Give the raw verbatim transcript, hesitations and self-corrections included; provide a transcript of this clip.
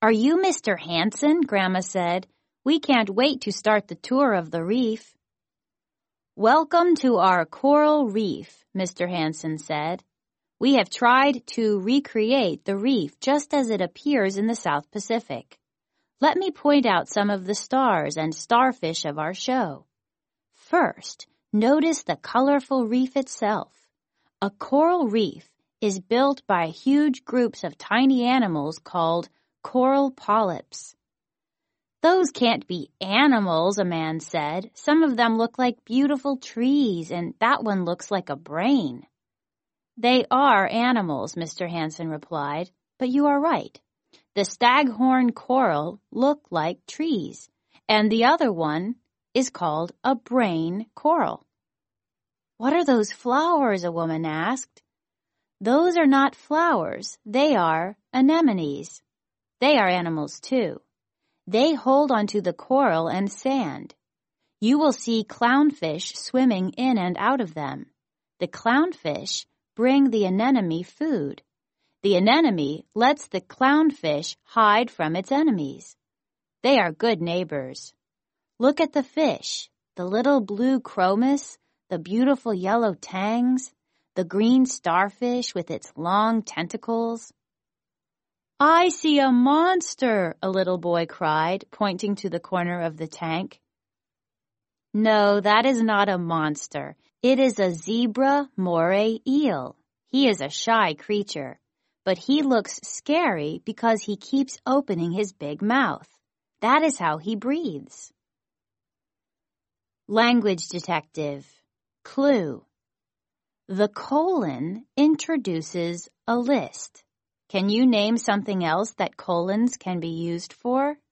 "Are you Mister Hansen?" Grandma said. "We can't wait to start the tour of the reef." "Welcome to our coral reef," Mister Hansen said. "We have tried to recreate the reef just as it appears in the South Pacific. Let me point out some of the stars and starfish of our show. First, notice the colorful reef itself. A coral reef is built by huge groups of tiny animals called coral polyps." "Those can't be animals," a man said. "Some of them look like beautiful trees, and that one looks like a brain." "They are animals," Mister Hansen replied, "but you are right. The staghorn coral look like trees, and the other one is called a brain coral." "What are those flowers?" a woman asked. "Those are not flowers. They are anemones. They are animals too. They hold onto the coral and sand. You will see clownfish swimming in and out of them. The clownfish bring the anemone food. The anemone lets the clownfish hide from its enemies. They are good neighbors. Look at the fish, the little blue chromis, the beautiful yellow tangs, the green starfish with its long tentacles." "I see a monster," a little boy cried, pointing to the corner of the tank. "No, that is not a monster. It is a zebra moray eel. He is a shy creature, but he looks scary because he keeps opening his big mouth. That is how he breathes." Language detective. Clue. The colon introduces a list. Can you name something else that colons can be used for?